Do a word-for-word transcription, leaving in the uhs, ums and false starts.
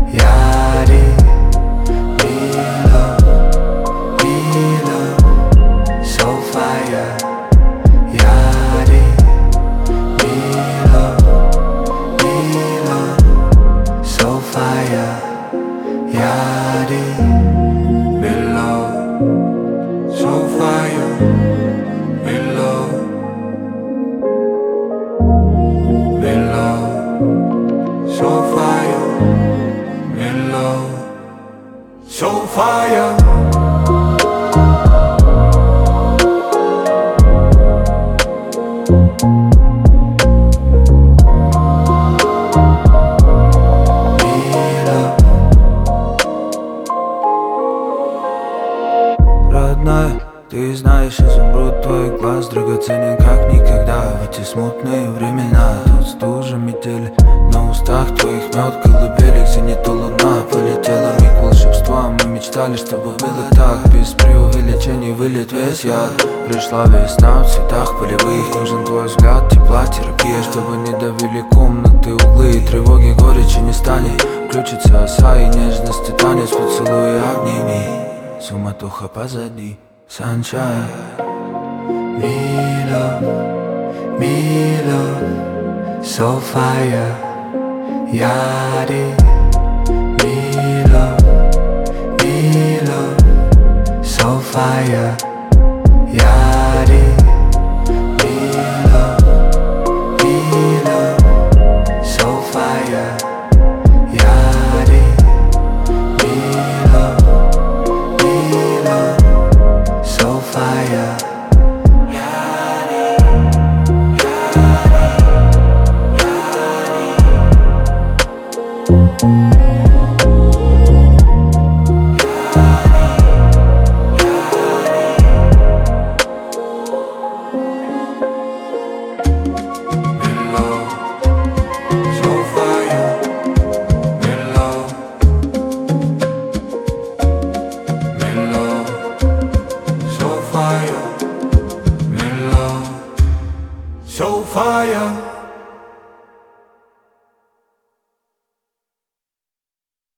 Yari, Milo, Milo, so fire. Yari, Milo, Milo, so fire. Yari, Milo, so fire. Milo, Milo, so fire. Milo, so fire. Родная, ты знаешь, изумруд твой глаз драгоценен как никогда. В эти смутные времена тут стужа метели, на устах твоих мед колыбели, где нету луна. Полетела миг волшебства, мы мечтали, чтобы было так. Без преувеличений вылет весь яд. Пришла весна в цветах полевых, нужен твой взгляд, тепла, терапия, чтобы не давили комнаты, углы, тревоги, горечи не станет. Включится оса и нежности танец, поцелуй, обними. Суматоха позади, sunshine. Milo, Milo, so fire. Yari, Milo, Milo, so fire. Yari, Milo, Milo, so fire. Yari, Milo, Milo, so fire. Yari, Yari, Yari.